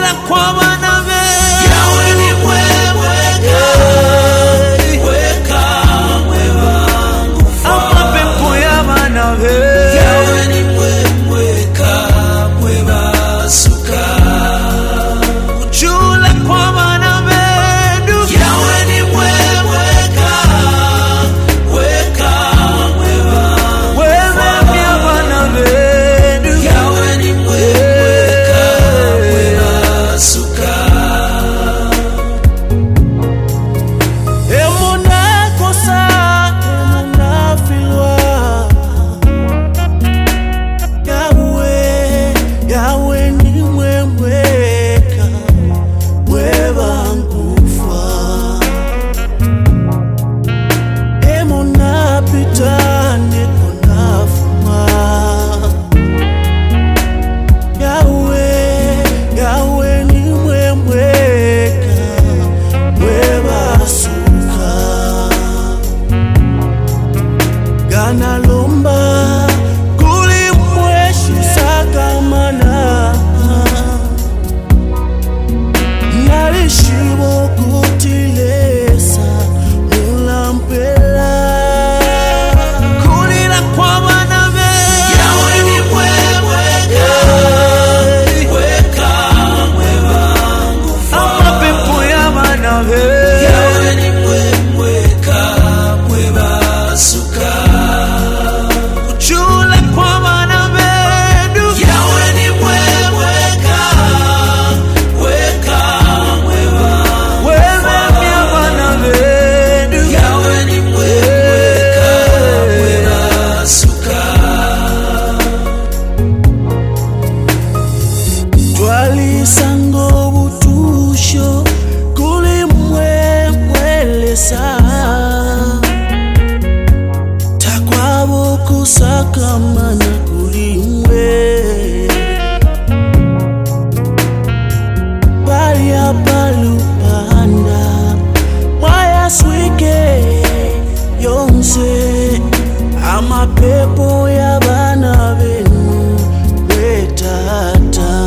kulila kwa banabe yawe ni mweweka weka mwewangu amapepo ya banabe yawe ni mweweka mwebasuka uchula kwa banabe yawe ni mweweka weka mwewangu webebya banabe yawe ni mweweka mwebasuka emuna kosa emuna filwa yawe ni mwemweka mwebangufa emuna pita nekona fuma yawe ni mwemweka mwebasuka gana lomba kuli mweshi sakamana nalishibo kutilesa mulampela kulila kwa banabe yawe ni mweweka weka mwebangufa amapepo ya banabe yawe ni mweweka mwebasuka uchula kwa banabe yawe ni mweweka weka mwebangufa webebya banabe yawe ni mweweka mwebasuka twalisango butusho kuli mwelesa takwabo kusakamana kuli mwe balya palupanda mwayaswike yonse amapepo ya bana benu betata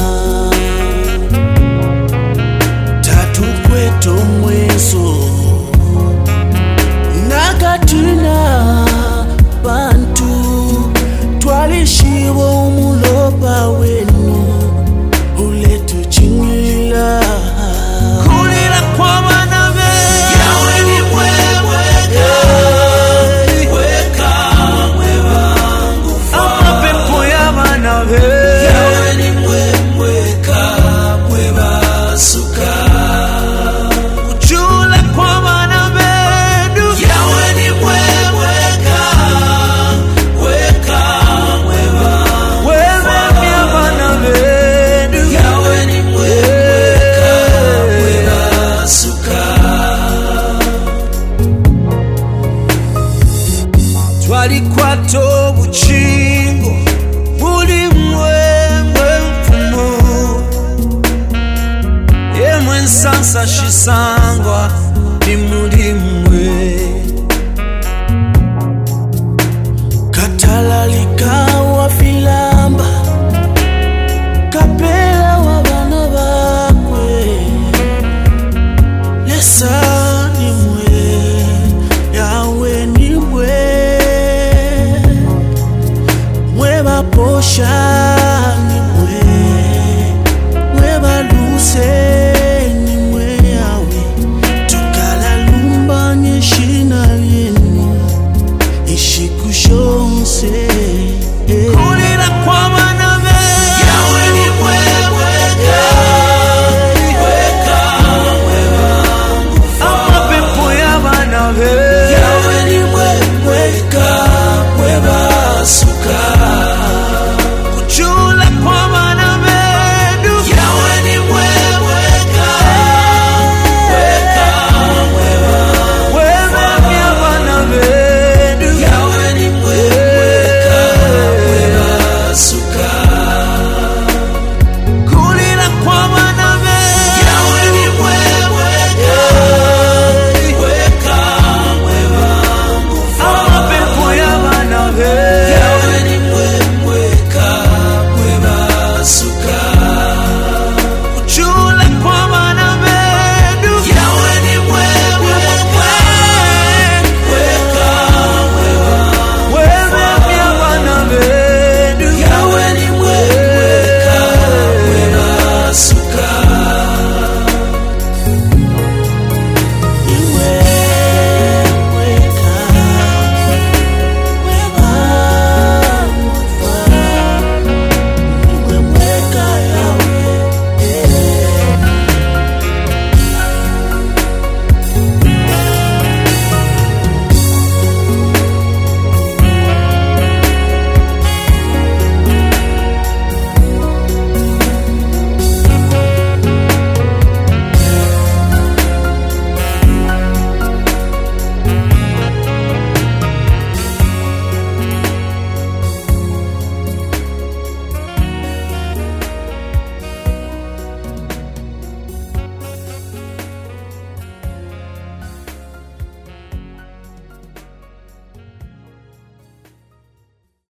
tatukweto mweso nakatina bantu twalishiwo umulopa wenu uletuchingila kulila kwa banabe yawe ni mweweka weka mwebangufa amapepo ya banabe yawe ni mweweka mwebasuka uchula kwa banabe yawe ni mweweka weka mwebangufa webebya banabe yawe ni mweweka mwebasuka twalikwato buchingo buli mwemwe mfumo yemwe nsansa shisangwa ni muri mwe katalalika